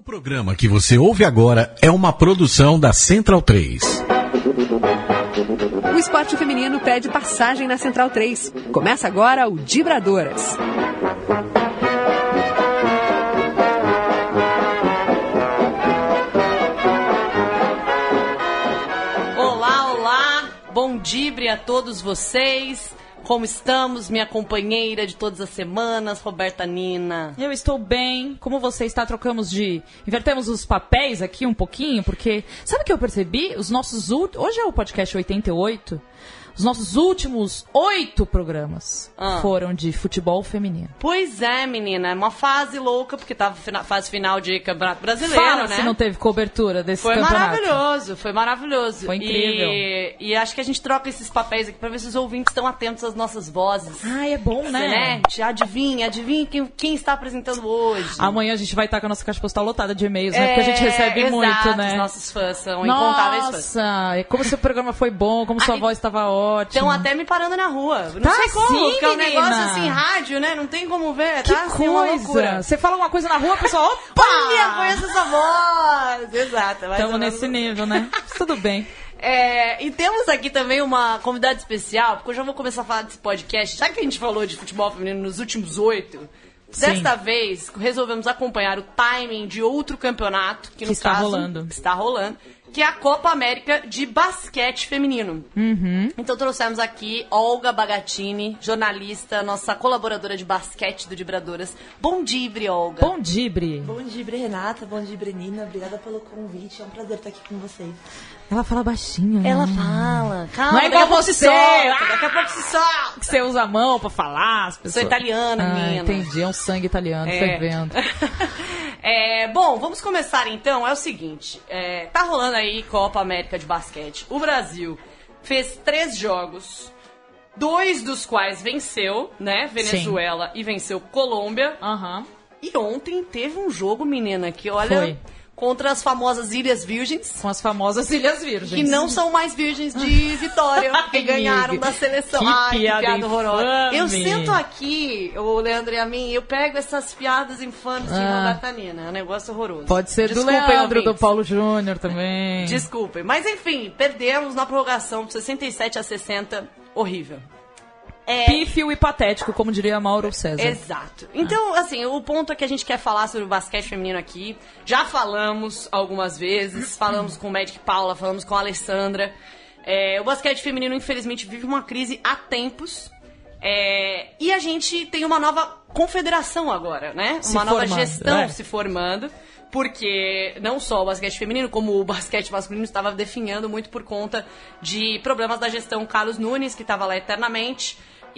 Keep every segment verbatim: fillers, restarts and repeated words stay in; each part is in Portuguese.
O programa que você ouve agora é uma produção da Central três. O esporte feminino pede passagem na Central três. Começa agora o Dibradoras. Olá, olá, bom dibre a todos vocês. Como estamos, minha companheira de todas as semanas, Roberta Nina? Eu estou bem. Como você está? Trocamos de... Invertemos os papéis aqui um pouquinho, porque... Sabe o que eu percebi? Os nossos últimos... Hoje é o podcast oitenta e oito. Os nossos últimos oito programas ah. foram de futebol feminino. Pois é, menina. É uma fase louca, porque tava na fase final de Campeonato Brasileiro, Fala né? se não teve cobertura desse foi campeonato. Foi maravilhoso, foi maravilhoso. Foi incrível. E, e acho que a gente troca esses papéis aqui pra ver se os ouvintes estão atentos às nossas vozes. Ah, é bom, né? né? Adivinha, adivinha quem, quem está apresentando hoje. Amanhã a gente vai estar com a nossa caixa postal lotada de e-mails, né? Porque a gente recebe exato, muito, né? Os nossos fãs são incontáveis fãs. Nossa, é como se o programa foi bom, como sua Ai, voz estava ótima. Então até me parando na rua. Não tá sei como, assim, porque é um menina. negócio assim, rádio, né? Não tem como ver, que tá? Assim, uma loucura. Você fala uma coisa na rua, a pessoa, opa! Olha, conheço essa voz! Exato. Estamos nesse nível, né? Tudo bem. É, e temos aqui também uma convidada especial, porque eu já vou começar a falar desse podcast. Já que a gente falou de futebol feminino nos últimos oito, desta Sim. vez resolvemos acompanhar o timing de outro campeonato, que, que no está caso rolando. está rolando, que é a Copa América de basquete feminino. Uhum. Então trouxemos aqui Olga Bagatini, jornalista, nossa colaboradora de basquete do Dibradoras. Bom dibre, Olga. Bom dibre. Bom dibre, Renata. Bom dibre, Nina. Obrigada pelo convite. É um prazer estar aqui com vocês. Ela fala baixinho, né? Ela fala. Calma, não é igual você. Se solta, daqui a pouco se solta. Que você usa a mão pra falar. As pessoas... Sou italiana, ah, menina. Entendi, é um sangue italiano, é. fervendo. é, bom, vamos começar então. É o seguinte, é, tá rolando aí Copa América de basquete. O Brasil fez três jogos, dois dos quais venceu, né? Venezuela Sim. e venceu Colômbia. Aham. Uhum. E ontem teve um jogo, menina, que olha... Foi. Contra as famosas Ilhas Virgens. Com as famosas Ilhas Virgens. Que não são mais virgens de Vitória, que ganharam da seleção. Que Ai, piada que piada horrorosa. infame. Eu sento aqui, o Leandro e a mim, eu pego essas piadas infames de ah. Roberta Nina. É um negócio horroroso. Pode ser Desculpem, do Leandro, ouvintes. Do Paulo Júnior também. Desculpem. Mas enfim, perdemos na prorrogação de sessenta e sete a sessenta. Horrível. É... Pífio e patético, como diria Mauro César. Exato. Então, ah. assim, o ponto é que a gente quer falar sobre o basquete feminino aqui. Já falamos algumas vezes, falamos com o Magic Paula, falamos com a Alessandra. É, o basquete feminino, infelizmente, vive uma crise há tempos. É, e a gente tem uma nova confederação agora, né? Se uma nova formando, gestão é. se formando. Porque não só o basquete feminino, como o basquete masculino estava definhando muito por conta de problemas da gestão Carlos Nunes, que estava lá eternamente,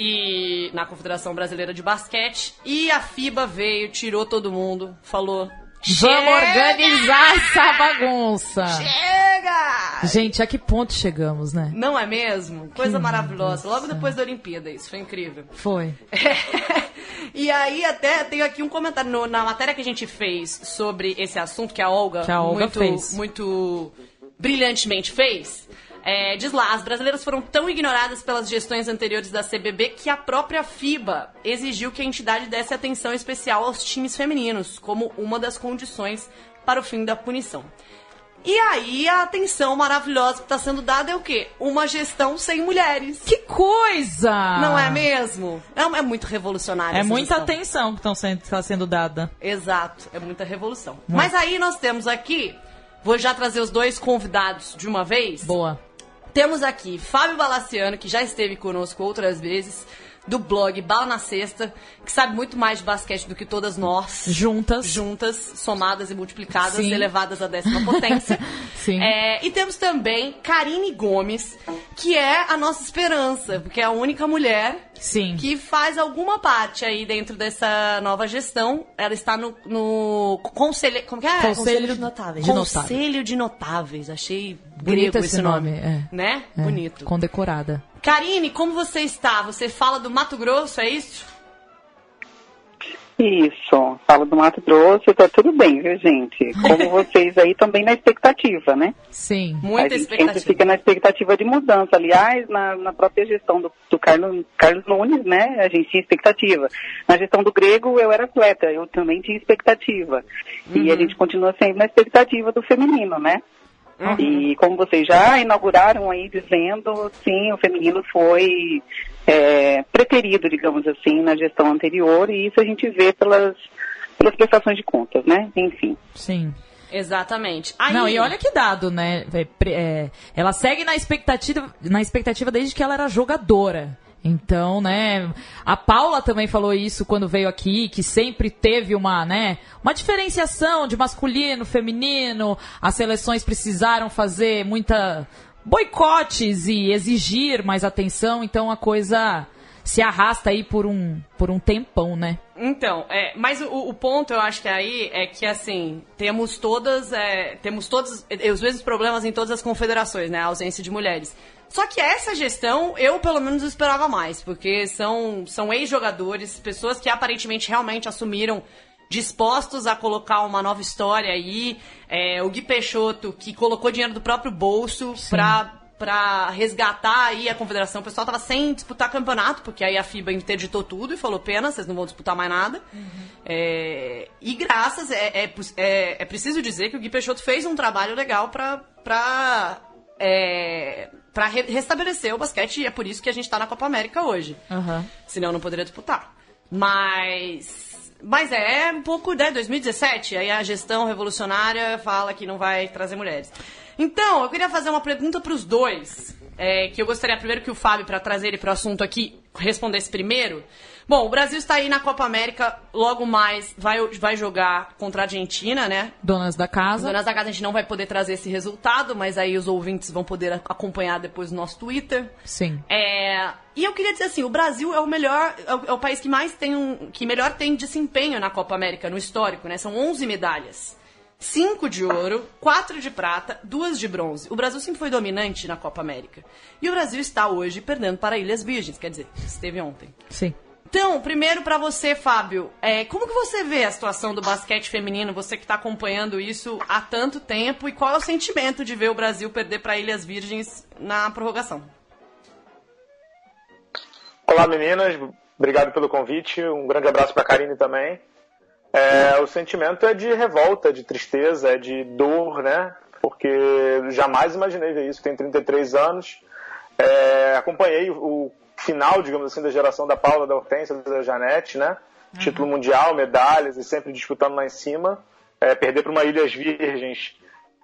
e na Confederação Brasileira de Basquete. E a FIBA veio, tirou todo mundo, falou... Vamos organizar essa bagunça! Chega! Gente, a que ponto chegamos, né? Não é mesmo? Coisa que maravilhosa. Deus Logo depois da Olimpíada, isso foi incrível. Foi. É. E aí até tenho aqui um comentário no, na matéria que a gente fez sobre esse assunto, que a Olga, que a Olga muito, fez. muito brilhantemente fez. É, diz lá, as brasileiras foram tão ignoradas pelas gestões anteriores da C B B que a própria FIBA exigiu que a entidade desse atenção especial aos times femininos, como uma das condições para o fim da punição. E aí a atenção maravilhosa que está sendo dada é o quê? Uma gestão sem mulheres. Que coisa! Não é mesmo? É, é muito revolucionário. É essa muita gestão. atenção que está sendo dada. Exato, é muita revolução. Muito. Mas aí nós temos aqui, vou já trazer os dois convidados de uma vez. Boa. Temos aqui Fábio Balaciano, que já esteve conosco outras vezes, do blog Bala na Sexta, que sabe muito mais de basquete do que todas nós. Juntas. Juntas, somadas e multiplicadas, Sim. elevadas à décima potência. Sim. É, e temos também Karine Gomes, que é a nossa esperança, porque é a única mulher Sim. que faz alguma parte aí dentro dessa nova gestão. Ela está no, no conselho... Como que é? Conselho, Conselho de Notáveis. De Conselho notáveis. de Notáveis. Achei Bonito grego esse esse nome. nome, é. Né? É. Bonito. Condecorada. Karine, como você está? Você fala do Mato Grosso, é isso? Isso, falo do Mato Grosso, tá tudo bem, viu, gente? Como vocês aí também na expectativa, né? Sim, muita a gente expectativa. sempre fica na expectativa de mudança. Aliás, na, na própria gestão do, do Carlos, Carlos Nunes, né, a gente tinha expectativa. Na gestão do Grego, eu era atleta, eu também tinha expectativa. Uhum. E a gente continua sempre na expectativa do feminino, né? Uhum. E como vocês já inauguraram aí dizendo, sim, o feminino foi é, preterido, digamos assim, na gestão anterior, e isso a gente vê pelas, pelas prestações de contas, né? Enfim. Sim. Exatamente. Aí... Não, e olha que dado, né? É, ela segue na expectativa, na expectativa desde que ela era jogadora. Então, né, a Paula também falou isso quando veio aqui, que sempre teve uma, né, uma diferenciação de masculino, feminino, as seleções precisaram fazer muita boicotes e exigir mais atenção, então a coisa se arrasta aí por um, por um tempão, né? Então, é, mas o, o ponto, eu acho que aí é que, assim, temos todas, é, temos todos os mesmos problemas em todas as confederações, né, a ausência de mulheres. Só que essa gestão, eu pelo menos esperava mais, porque são, são ex-jogadores, pessoas que aparentemente realmente assumiram, dispostos a colocar uma nova história aí. É, o Gui Peixoto, que colocou dinheiro do próprio bolso pra, pra resgatar aí a confederação. O pessoal tava sem disputar campeonato, porque aí a FIBA interditou tudo e falou, pena, vocês não vão disputar mais nada. Uhum. É, e graças, é, é, é, é preciso dizer que o Gui Peixoto fez um trabalho legal pra... pra É, para re- restabelecer o basquete, e é por isso que a gente tá na Copa América hoje. Uhum. Senão não poderia disputar. Mas, mas é um pouco, né, dois mil e dezessete, aí a gestão revolucionária fala que não vai trazer mulheres. Então, eu queria fazer uma pergunta pros dois, é, que eu gostaria primeiro que o Fábio, para trazer ele pro assunto aqui, respondesse primeiro. Bom, o Brasil está aí na Copa América, logo mais vai, vai jogar contra a Argentina, né? Donas da casa. Donas da casa, a gente não vai poder trazer esse resultado, mas aí os ouvintes vão poder acompanhar depois no nosso Twitter. Sim. É, e eu queria dizer assim, o Brasil é o melhor, é o, é o país que mais tem um, que melhor tem desempenho na Copa América, no histórico, né? São onze medalhas. Cinco de ouro, quatro de prata, duas de bronze. O Brasil sempre foi dominante na Copa América. E o Brasil está hoje perdendo para Ilhas Virgens, quer dizer, esteve ontem. Sim. Então, primeiro pra você, Fábio, é, como que você vê a situação do basquete feminino, você que está acompanhando isso há tanto tempo, e qual é o sentimento de ver o Brasil perder para Ilhas Virgens na prorrogação? Olá, meninas, obrigado pelo convite, um grande abraço para a Karine também. É, o sentimento é de revolta, de tristeza, é de dor, né? Porque jamais imaginei ver isso, tenho trinta e três anos, é, acompanhei o final, digamos assim, da geração da Paula, da Hortência, da Janete, né? Uhum. Título mundial, medalhas e sempre disputando lá em cima. É, perder para uma Ilhas Virgens,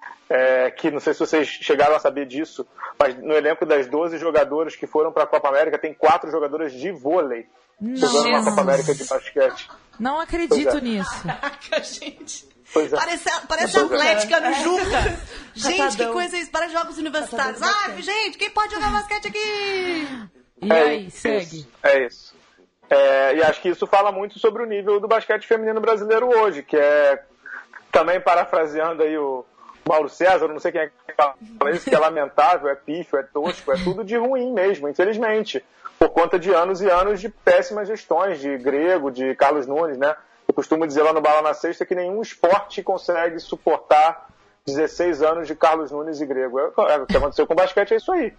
é, que não sei se vocês chegaram a saber disso, mas no elenco das doze jogadoras que foram para a Copa América tem quatro jogadoras de vôlei jogando na Copa América de basquete. Não acredito é. nisso. Caraca, gente. Pois é. Parece, parece Pois Atlética é. no Juca. Gente, que Catadão. coisa é isso? Para jogos universitários. Catadão Ah, gente, quem pode jogar basquete aqui? E É aí, isso, segue. É isso. É, e acho que isso fala muito sobre o nível do basquete feminino brasileiro hoje, que é, também parafraseando aí o Mauro César, não sei quem é que fala isso, que é lamentável, é pífio, é tosco, é tudo de ruim mesmo, infelizmente, por conta de anos e anos de péssimas gestões, de Grego, de Carlos Nunes, né? Eu costumo dizer lá no Bala na Sexta que nenhum esporte consegue suportar dezesseis anos de Carlos Nunes e Grego. É, é, o que aconteceu com o basquete é isso aí.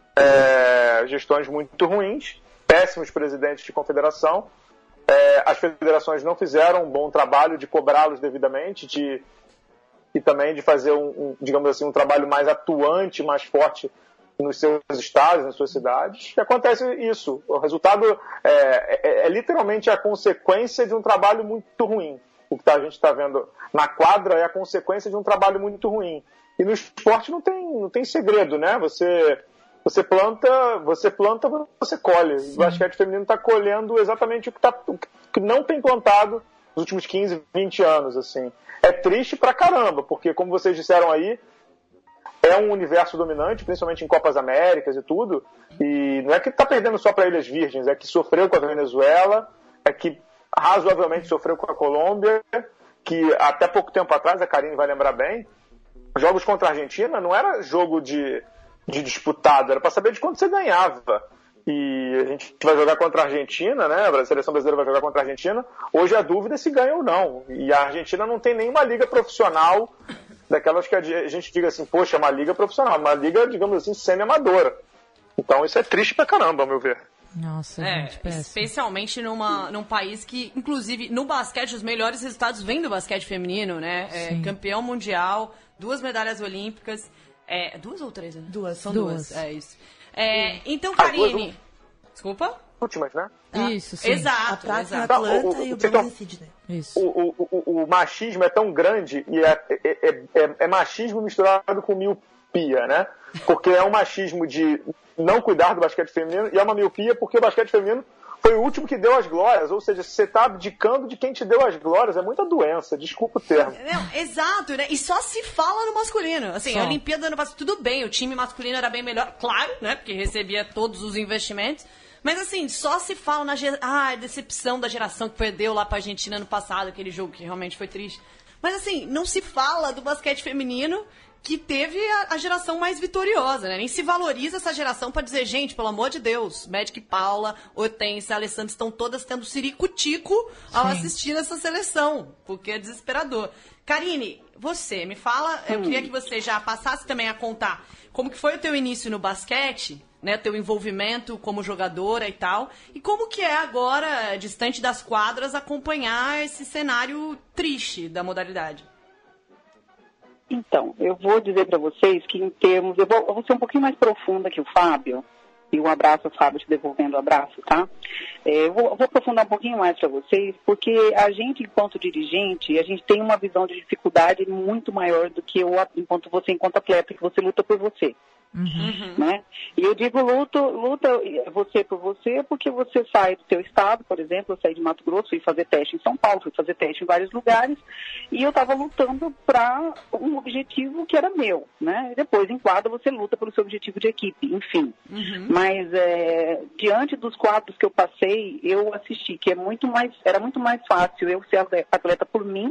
É, gestões muito ruins, péssimos presidentes de confederação, é, as federações não fizeram um bom trabalho de cobrá-los devidamente, de, e também de fazer um, um, digamos assim, um trabalho mais atuante, mais forte nos seus estados, nas suas cidades. E acontece isso. O resultado é, é, é literalmente a consequência de um trabalho muito ruim. O que a gente está vendo na quadra é a consequência de um trabalho muito ruim. E no esporte não tem, não tem segredo, né? Você... Você planta, você planta, você colhe. Sim. O basquete feminino está colhendo exatamente o que, tá, o que não tem plantado nos últimos quinze, vinte anos. Assim. É triste pra caramba, porque, como vocês disseram aí, é um universo dominante, principalmente em Copas Américas e tudo. E não é que está perdendo só para Ilhas Virgens, é que sofreu com a Venezuela, é que razoavelmente sofreu com a Colômbia, que até pouco tempo atrás, a Karine vai lembrar bem, jogos contra a Argentina não era jogo de... de disputado, era para saber de quanto você ganhava. e a gente vai jogar contra a Argentina, né? A seleção brasileira vai jogar contra a Argentina. Hoje a dúvida é se ganha ou não. E a Argentina não tem nenhuma liga profissional daquelas que a gente diga assim, poxa, é uma liga profissional, uma liga, digamos assim, semi-amadora. Então isso é triste pra caramba, ao meu ver. Nossa, é, gente, péssimo. Especialmente numa, num país que, inclusive, no basquete, os melhores resultados vêm do basquete feminino, né? É, campeão mundial, duas medalhas olímpicas. É, duas ou três? Né? Duas. São duas. duas, é isso. É, então, Karine... Desculpa? Últimas, né? Isso, sim. Exato, A prata exato. em Atlanta Não, o- o- e o vocês bronze estão- em Sydney. Isso. O, o, o, o machismo é tão grande e é, é, é, é- é machismo misturado com miopia, né? Porque é um machismo de não cuidar do basquete feminino e é uma miopia porque o basquete feminino foi o último que deu as glórias. Ou seja, você está abdicando de quem te deu as glórias. É muita doença, desculpa o termo. Não, exato, né? E só se fala no masculino. Assim, Só. a Olimpíada do ano passado, tudo bem, o time masculino era bem melhor, claro, né? Porque recebia todos os investimentos. Mas assim, só se fala na ge- ah, a decepção da geração que perdeu lá pra Argentina ano passado, aquele jogo que realmente foi triste. Mas assim, não se fala do basquete feminino que teve a, a geração mais vitoriosa, né? Nem se valoriza essa geração pra dizer, gente, pelo amor de Deus, Magic Paula, Hortência, Alessandra estão todas tendo ciricutico ao Sim. assistir essa seleção, porque é desesperador. Karine, você, me fala, eu queria que você já passasse também a contar como que foi o teu início no basquete, né, teu envolvimento como jogadora e tal, e como que é agora, distante das quadras, acompanhar esse cenário triste da modalidade. Então, eu vou dizer para vocês que em termos... Eu vou, eu vou ser um pouquinho mais profunda que o Fábio, e um abraço, Fábio, te devolvendo o abraço, tá? É, eu vou, eu vou aprofundar um pouquinho mais para vocês, porque a gente, enquanto dirigente, a gente tem uma visão de dificuldade muito maior do que o, enquanto você, enquanto atleta, que você luta por você. Uhum. Né? E eu digo luto, luta você por você porque você sai do seu estado, por exemplo, eu saí de Mato Grosso, fui fazer teste em São Paulo, fui fazer teste em vários lugares e eu estava lutando para um objetivo que era meu, né? E depois em quadra você luta pelo seu objetivo de equipe, enfim. Uhum. Mas é, diante dos quadros que eu passei, eu assisti que é muito mais, era muito mais fácil eu ser atleta por mim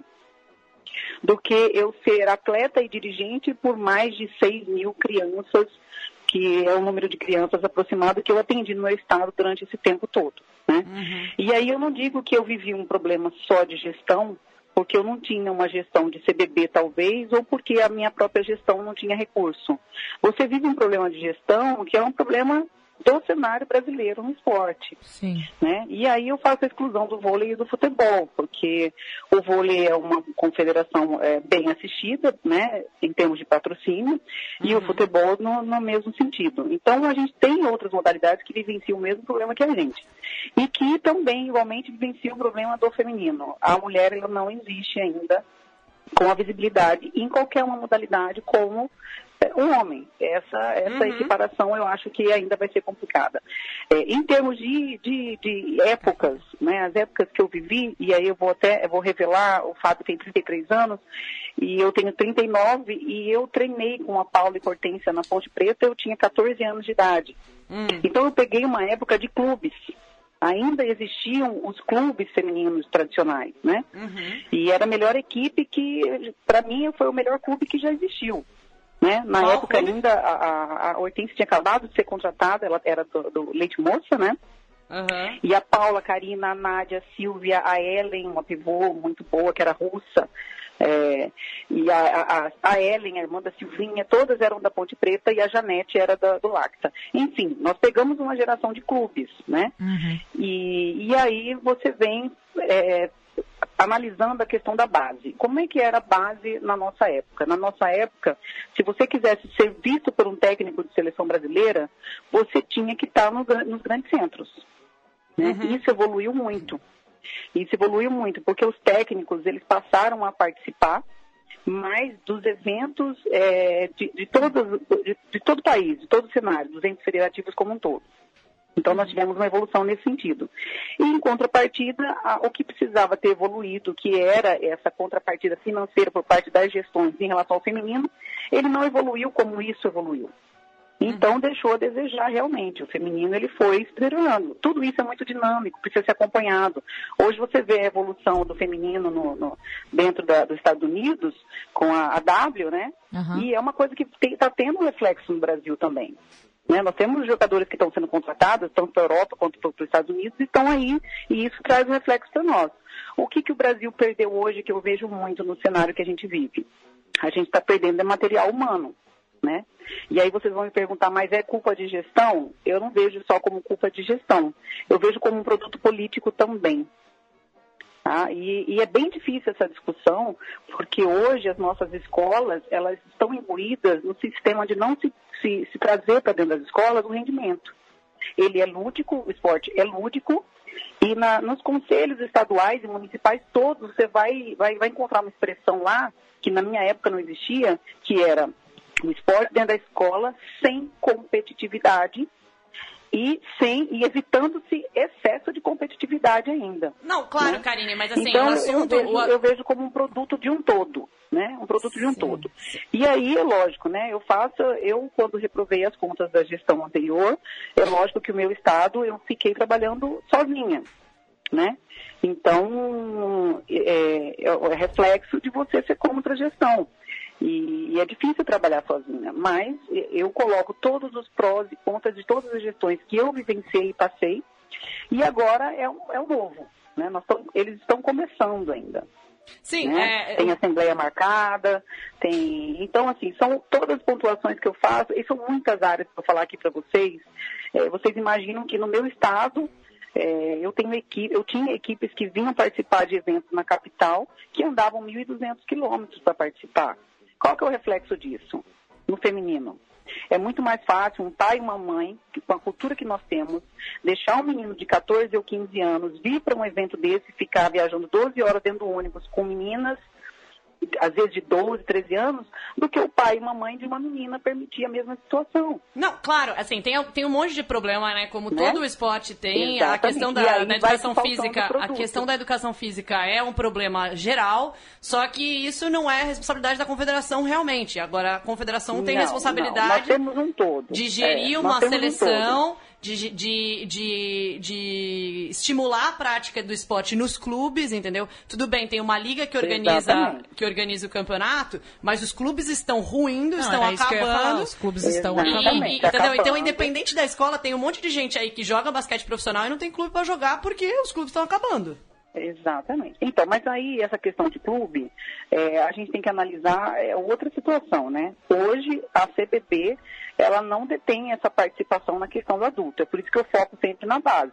do que eu ser atleta e dirigente por mais de seis mil crianças, que é o número de crianças aproximado que eu atendi no meu estado durante esse tempo todo, né? Uhum. E aí eu não digo que eu vivi um problema só de gestão, porque eu não tinha uma gestão de C B B talvez, ou porque a minha própria gestão não tinha recurso. Você vive um problema de gestão que é um problema do cenário brasileiro no esporte. Sim. Né? E aí eu faço a exclusão do vôlei e do futebol, porque o vôlei é uma confederação é, bem assistida, né, em termos de patrocínio, uhum. e o futebol no, no mesmo sentido. Então a gente tem outras modalidades que vivenciam o mesmo problema que a gente. E que também, igualmente, vivenciam o problema do feminino. A mulher ela não existe ainda com a visibilidade em qualquer uma modalidade como um homem. Essa, essa uhum. equiparação eu acho que ainda vai ser complicada. É, em termos de, de, de épocas, né, as épocas que eu vivi, e aí eu vou até eu vou revelar, o Fábio tem trinta e três anos e eu tenho trinta e nove e eu treinei com a Paula e Hortência na Ponte Preta, eu tinha quatorze anos de idade. Uhum. Então eu peguei uma época de clubes. Ainda existiam os clubes femininos tradicionais, né? Uhum. E era a melhor equipe que, para mim, foi o melhor clube que já existiu. Né? Na Qual época clube? Ainda, a, a Hortência tinha acabado de ser contratada, ela era do, do Leite Moça, né? Uhum. E a Paula, a Karina, a Nádia, a Silvia, a Ellen, uma pivô muito boa, que era russa. É, e a, a, a Ellen, a irmã da Silvinha, todas eram da Ponte Preta e a Janete era da, do Lacta. Enfim, nós pegamos uma geração de clubes, né? Uhum. E, e aí você vem é, analisando a questão da base. Como é que era a base na nossa época? Na nossa época, se você quisesse ser visto por um técnico de seleção brasileira, você tinha que estar no, nos grandes centros. Né? Uhum. Isso evoluiu muito. Isso evoluiu muito, porque os técnicos eles passaram a participar mais dos eventos é, de, de, todos, de, de todo o país, de todo o cenário, dos entes federativos como um todo. Então, nós tivemos uma evolução nesse sentido. E, em contrapartida, a, o que precisava ter evoluído, que era essa contrapartida financeira por parte das gestões em relação ao feminino, ele não evoluiu como isso evoluiu. Então, deixou a desejar realmente. O feminino ele foi se deteriorando. Tudo isso é muito dinâmico, precisa ser acompanhado. Hoje você vê a evolução do feminino no, no, dentro da, dos Estados Unidos, com a, a W, né? Uhum. E é uma coisa que está tendo reflexo no Brasil também. Né? Nós temos jogadores que estão sendo contratados, estão para a Europa, quanto para os Estados Unidos, e estão aí, e isso traz um reflexo para nós. O que, que o Brasil perdeu hoje, que eu vejo muito no cenário que a gente vive? A gente está perdendo é material humano, né? E aí vocês vão me perguntar, mas é culpa de gestão? Eu não vejo só como culpa de gestão, eu vejo como um produto político também. Tá? E, e é bem difícil essa discussão, porque hoje as nossas escolas, elas estão imbuídas no sistema de não se, se, se trazer para dentro das escolas o rendimento. Ele é lúdico, o esporte é lúdico, e na, nos conselhos estaduais e municipais todos, você vai, vai, vai encontrar uma expressão lá, que na minha época não existia, que era o esporte dentro da escola sem competitividade, E, sem, e evitando-se excesso de competitividade ainda. Não, claro, né? Karine, mas assim, então, o assunto... Eu vejo, o... eu vejo como um produto de um todo, né? Um produto de um Sim. todo. E aí, é lógico, né? Eu faço, eu quando reprovei as contas da gestão anterior, é lógico que o meu estado, eu fiquei trabalhando sozinha, né? Então, é, é reflexo de você ser contra a gestão. E, e é difícil trabalhar sozinha, mas eu coloco todos os prós e contras de todas as gestões que eu vivenciei e passei, e agora é um, é um novo, né? Nós tamo, eles estão começando ainda. Sim, né? é... Tem assembleia marcada, tem... Então, assim, são todas as pontuações que eu faço, e são muitas áreas para eu falar aqui para vocês. É, vocês imaginam que no meu estado, é, eu, tenho equipe, eu tinha equipes que vinham participar de eventos na capital, que andavam mil e duzentos quilômetros para participar. Qual que é o reflexo disso no feminino? É muito mais fácil um pai e uma mãe, com a cultura que nós temos, deixar um menino de catorze ou quinze anos vir para um evento desse e ficar viajando doze horas dentro do ônibus com meninas, às vezes de doze, treze anos, do que o pai e uma mãe de uma menina permitir a mesma situação. Não, claro, assim, tem, tem um monte de problema, né? Como né? todo o esporte tem, Exatamente. a questão da, da educação física, a questão da educação física é um problema geral, só que isso não é responsabilidade da confederação realmente. Agora, a confederação tem não, responsabilidade não. Nós temos um todo. de gerir é, uma seleção... Um De, de, de, de estimular a prática do esporte nos clubes, entendeu? Tudo bem, tem uma liga que organiza, que organiza o campeonato, mas os clubes estão ruindo, Não, estão acabando. Os clubes estão e, acabando. E, entendeu? Então, independente da escola, tem um monte de gente aí que joga basquete profissional e não tem clube para jogar porque os clubes estão acabando. Exatamente. Então, mas aí essa questão de clube, é, a gente tem que analisar é, outra situação, né? Hoje, a C B B, ela não detém essa participação na questão do adulto. É por isso que eu foco sempre na base,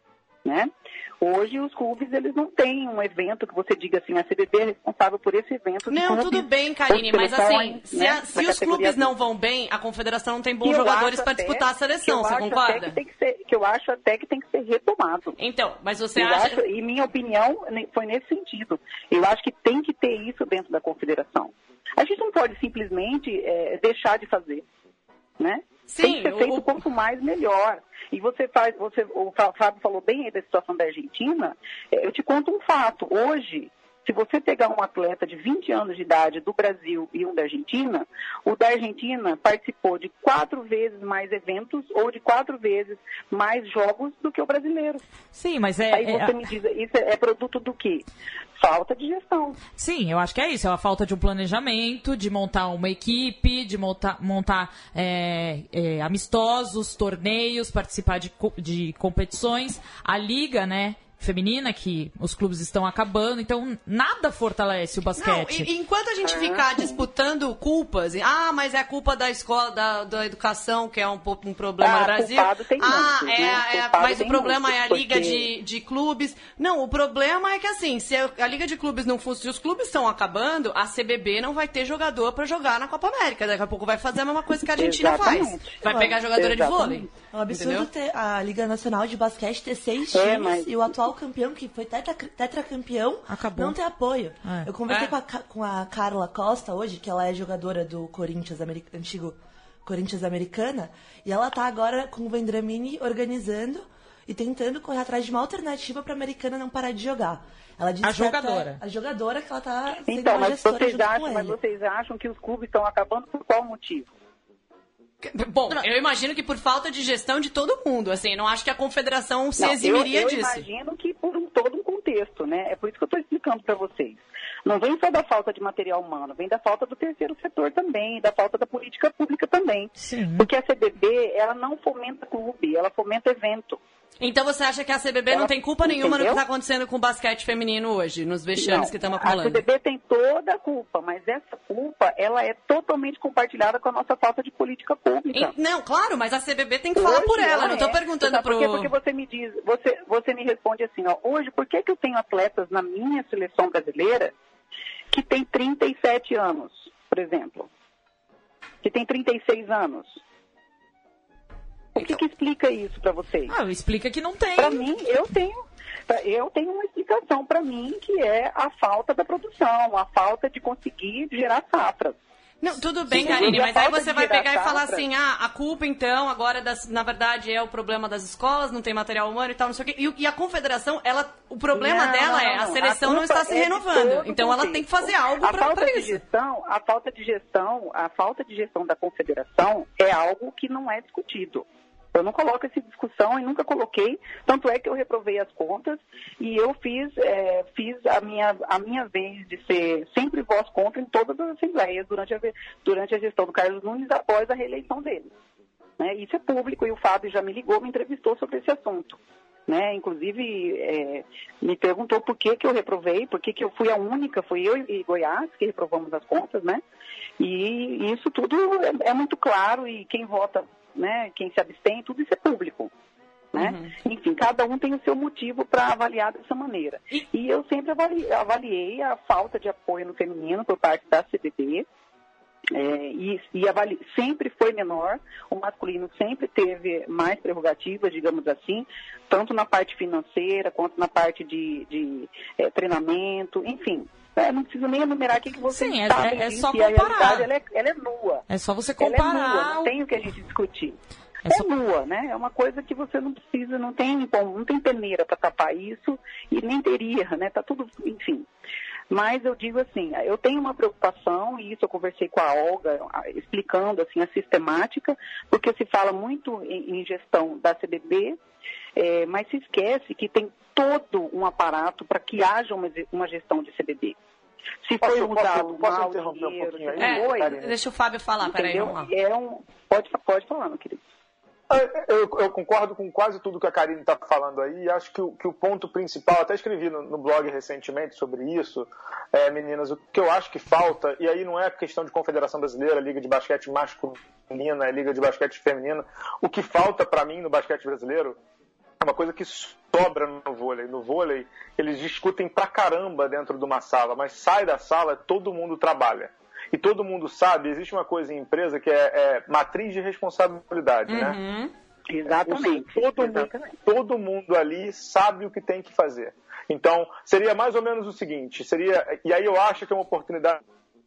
né? Hoje, os clubes, eles não têm um evento que você diga assim, a C B B é responsável por esse evento. De não, clubes, tudo bem, Karine, mas assim, se, né, a, se os clubes não vão bem, a confederação não tem bons jogadores para disputar a seleção, você concorda? Que, tem que, ser, que eu acho até que tem que ser retomado. Então, mas você eu acha... Acho, e minha opinião foi nesse sentido. Eu acho que tem que ter isso dentro da confederação. A gente não pode simplesmente é, deixar de fazer, né? Sim, tem que ser feito o... quanto mais melhor. E você faz, você, o Fábio falou bem aí da situação da Argentina, eu te conto um fato. Hoje, se você pegar um atleta de vinte anos de idade do Brasil e um da Argentina, o da Argentina participou de quatro vezes mais eventos ou de quatro vezes mais jogos do que o brasileiro. Sim, mas é... Aí você é... me diz, isso é produto do quê? Falta de gestão. Sim, eu acho que é isso. É a falta de um planejamento, de montar uma equipe, de montar, montar é, é, amistosos, torneios, participar de, de competições. A liga, né? Feminina, que os clubes estão acabando, então nada fortalece o basquete. Não, e, enquanto a gente ficar disputando culpas, ah, mas é culpa da escola, da, da educação, que é um, um problema ah, no Brasil. Tem ah, muito, é, né? é mas o problema muito, é a porque... liga de, de clubes. Não, o problema é que assim, se a liga de clubes não funciona, se os clubes estão acabando, a C B B não vai ter jogador para jogar na Copa América. Daqui a pouco vai fazer a mesma coisa que a Argentina faz. Vai pegar jogadora Exatamente. de vôlei. É um absurdo ter a Liga Nacional de Basquete ter seis é, times mas... e o atual campeão, que foi tetra, tetracampeão, Acabou. não ter apoio. É. Eu conversei é. com, a, com a Carla Costa hoje, que ela é jogadora do Corinthians, antigo Corinthians Americana, e ela tá agora com o Vendramini organizando e tentando correr atrás de uma alternativa para a Americana não parar de jogar. Ela disse a jogadora. Até, a jogadora que ela tá sendo então, uma mas gestora vocês junto acham, com mas ele. vocês acham que os clubes estão acabando por qual motivo? Bom, eu imagino que por falta de gestão de todo mundo, assim, não acho que a confederação se não, eximiria eu, eu disso. Eu imagino que por um, todo um contexto, né? É por isso que eu estou explicando para vocês. não vem só da falta de material humano, vem da falta do terceiro setor também, da falta da política pública também. Sim. Porque a C B B, ela não fomenta clube, ela fomenta evento. Então você acha que a C B B ela, não tem culpa nenhuma entendeu? no que está acontecendo com o basquete feminino hoje, nos vexames não, que estamos acumulando? A C B B tem toda a culpa, mas essa culpa, ela é totalmente compartilhada com a nossa falta de política pública. E, não, claro, mas a C B B tem que falar hoje por ela, ela não estou é. perguntando para o... Porque, porque você me diz, você, você me responde assim, ó, hoje, por que, que eu tenho atletas na minha seleção brasileira que tem trinta e sete anos, por exemplo? Que tem trinta e seis anos? O que, que explica isso para vocês? Ah, explica que não tem. Para mim, eu tenho, eu tenho uma explicação para mim que é a falta da produção, a falta de conseguir gerar safras. Não, tudo bem, Karine, mas aí você vai pegar e falar assim, ah, a culpa então agora, das, na verdade, é o problema das escolas, não tem material humano e tal, não sei o quê. E, e a confederação, ela, o problema não, dela não, é, a seleção a não está se é renovando. Então ela tem que fazer algo para isso. Gestão, a falta de gestão, a falta de gestão da confederação é algo que não é discutido. Eu não coloco essa discussão e nunca coloquei, tanto é que eu reprovei as contas e eu fiz, é, fiz a, minha, a minha vez de ser sempre voz contra em todas as assembleias durante a, durante a gestão do Carlos Nunes após a reeleição dele. Né? Isso é público e o Fábio já me ligou, me entrevistou sobre esse assunto. Né? Inclusive, é, me perguntou por que, que eu reprovei, por que, que eu fui a única, fui eu e Goiás que reprovamos as contas, né? E, e isso tudo é, é muito claro e quem vota... Né, quem se abstém, tudo isso é público. Né? Uhum. Enfim, cada um tem o seu motivo para avaliar dessa maneira. E, e eu sempre avaliei, avaliei a falta de apoio no feminino por parte da C B B, é, e, e avali, sempre foi menor, o masculino sempre teve mais prerrogativas, digamos assim, tanto na parte financeira quanto na parte de, de é, treinamento, enfim. É, não preciso nem enumerar aqui que vocês Sim, sabem é, é disso, só e a comparar. realidade ela é, ela é nua. É só você comparar. Ela é nua, não tem o que a gente discutir. É, é só... nua, né? É uma coisa que você não precisa, não tem, bom, não tem peneira para tapar isso e nem teria, né? Tá tudo, enfim. Mas eu digo assim, eu tenho uma preocupação, e isso eu conversei com a Olga, explicando assim a sistemática, porque se fala muito em, em gestão da C B B, é, mas se esquece que tem todo um aparato para que haja uma, uma gestão de C B B. Se posso, foi usado posso, posso mal interromper dinheiro, um pouquinho aí? É, foi, deixa o Fábio falar, peraí, vamos lá. É um, pode, pode falar, meu querido. Eu, eu concordo com quase tudo que a Karine está falando aí, e acho que o, que o ponto principal, até escrevi no, no blog recentemente sobre isso, é, meninas, o que eu acho que falta, e aí não é questão de Confederação Brasileira, Liga de Basquete masculina, Liga de Basquete feminina, o que falta para mim no basquete brasileiro é uma coisa que sobra no vôlei. No vôlei, eles discutem pra caramba dentro de uma sala, mas sai da sala, todo mundo trabalha. E todo mundo sabe, existe uma coisa em empresa que é, é matriz de responsabilidade, uhum. né? Exatamente. Todo, Exatamente. Mundo, todo mundo ali sabe o que tem que fazer. Então, seria mais ou menos o seguinte, seria, e aí eu acho que é uma oportunidade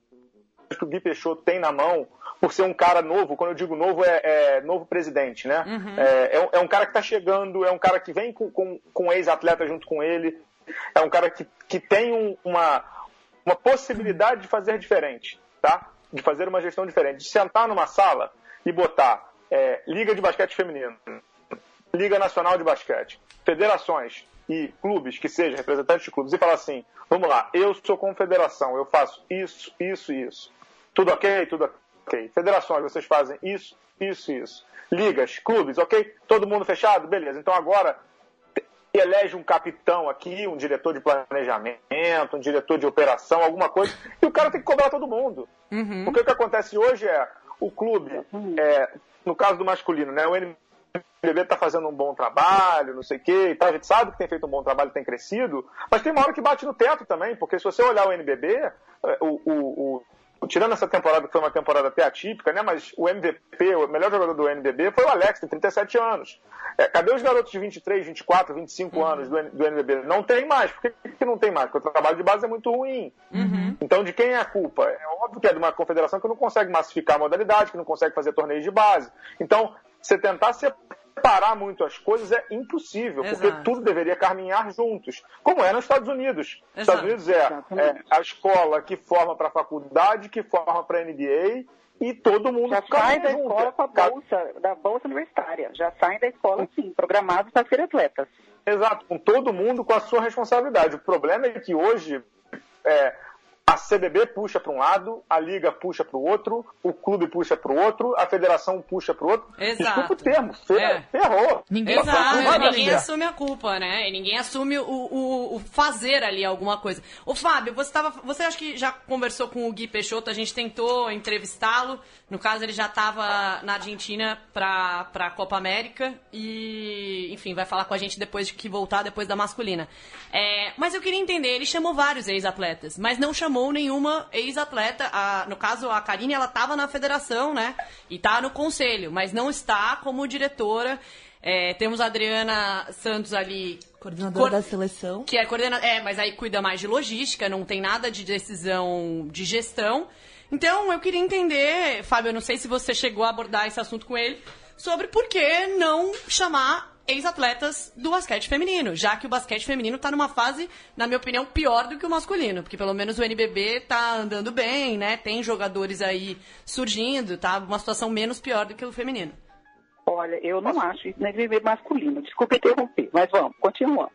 que o Gui Peixoto tem na mão, por ser um cara novo, quando eu digo novo, é, é novo presidente, né? Uhum. É, é, é um cara que está chegando, é um cara que vem com, com, com ex-atleta junto com ele, é um cara que, que tem um, uma, uma possibilidade de fazer diferente, tá? De fazer uma gestão diferente, de sentar numa sala e botar é, Liga de Basquete Feminino, Liga Nacional de Basquete, federações e clubes, que sejam representantes de clubes, e falar assim, vamos lá, eu sou confederação, eu faço isso, isso e isso. Tudo ok? Tudo ok. Federações, vocês fazem isso, isso e isso. Ligas, clubes, ok? Todo mundo fechado? Beleza. Então agora elege um capitão aqui, um diretor de planejamento, um diretor de operação, alguma coisa, e o cara tem que cobrar todo mundo. Uhum. Porque o que acontece hoje é, o clube, é, no caso do masculino, né, o N B B está fazendo um bom trabalho, não sei o quê, e tal, a gente sabe que tem feito um bom trabalho, tem crescido, mas tem uma hora que bate no teto também, porque se você olhar o N B B, o, o, o, tirando essa temporada, que foi uma temporada até atípica, né, mas o M V P, o melhor jogador do N B B foi o Alex, tem trinta e sete anos. É, cadê os garotos de vinte e três, vinte e quatro, vinte e cinco uhum. anos do, do N B B? Não tem mais. Por que, que não tem mais? Porque o trabalho de base é muito ruim. Uhum. Então, de quem é a culpa? É óbvio que é de uma confederação que não consegue massificar a modalidade, que não consegue fazer torneios de base. Então, você tentar separar muito as coisas é impossível, Exato. Porque tudo deveria caminhar juntos, como é nos Estados Unidos. Nos Estados Unidos é, é a escola que forma para a faculdade, que forma para a N B A, e todo mundo já sai da junto. Escola com a bolsa, da bolsa universitária. Já saem da escola, sim, programados para ser atletas. Exato, com todo mundo com a sua responsabilidade. O problema é que hoje, é, A C B B puxa para um lado, a Liga puxa para o outro, o clube puxa para o outro, a federação puxa para o outro. Exato. Desculpa o termo, fer É. ferrou. Ninguém Exato, sabe, e né, ninguém Linda? assume a culpa, né? E ninguém assume o, o, o fazer ali alguma coisa. Ô, Fábio, você, tava, você acha que já conversou com o Gui Peixoto? A gente tentou entrevistá-lo. No caso, ele já estava na Argentina para a Copa América. E, enfim, vai falar com a gente depois de que voltar, depois da masculina. É, mas eu queria entender, ele chamou vários ex-atletas, mas não chamou nenhuma ex-atleta. A- No caso, a Karine, ela estava na federação, né? E tá no conselho, mas não está como diretora. É, temos a Adriana Santos ali, Coordenadora Cor- da seleção. que é coordenadora. É, mas aí cuida mais de logística, não tem nada de decisão de gestão. Então, eu queria entender, Fábio, eu não sei se você chegou a abordar esse assunto com ele, sobre por que não chamar ex-atletas do basquete feminino, já que o basquete feminino está numa fase, na minha opinião, pior do que o masculino, porque pelo menos o N B B tá andando bem, né? Tem jogadores aí surgindo, tá? Uma situação menos pior do que o feminino. Olha, eu não acho isso N B B masculino. Desculpa interromper, mas vamos, continuamos.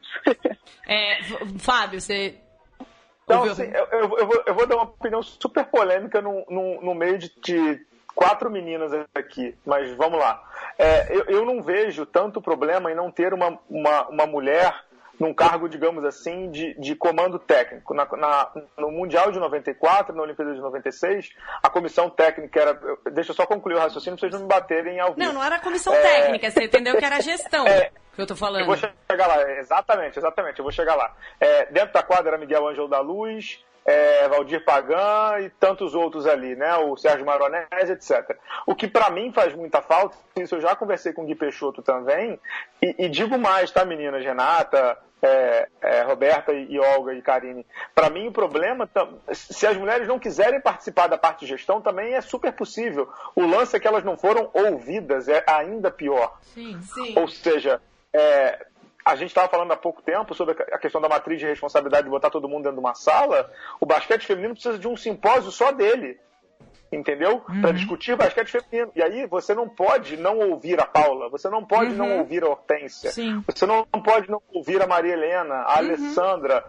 É, V- Fábio, você Então, ouviu? assim, eu, eu, eu vou, eu vou dar uma opinião super polêmica no, no, no meio de, de quatro meninas aqui, mas vamos lá. É, eu, eu não vejo tanto problema em não ter uma, uma, uma mulher num cargo, digamos assim, de, de comando técnico. Na, na, no Mundial de noventa e quatro, na Olimpíada de noventa e seis, a comissão técnica era... Deixa eu só concluir o raciocínio para vocês não me baterem ao vivo. Não, não era comissão É, técnica, você entendeu que era gestão É, que eu tô falando. Eu vou chegar lá, exatamente, exatamente, eu vou chegar lá. É, dentro da quadra era Miguel Ângelo da Luz, é, Valdir Pagan e tantos outros ali, né? O Sérgio Maronese, etcétera. O que pra mim faz muita falta, isso eu já conversei com o Gui Peixoto também, e, e digo mais, tá, meninas? Renata, é, é, Roberta e, e Olga e Karine. Pra mim o problema, tam- se as mulheres não quiserem participar da parte de gestão, também é super possível. O lance é que elas não foram ouvidas, é ainda pior. Sim. Sim. Ou seja, é, a gente estava falando há pouco tempo sobre a questão da matriz de responsabilidade de botar todo mundo dentro de uma sala. O basquete feminino precisa de um simpósio só dele, entendeu? Uhum. Para discutir basquete feminino. E aí você não pode não ouvir a Paula, você não pode Uhum. não ouvir a Hortência, Sim. você não pode não ouvir a Maria Helena, a Uhum. Alessandra.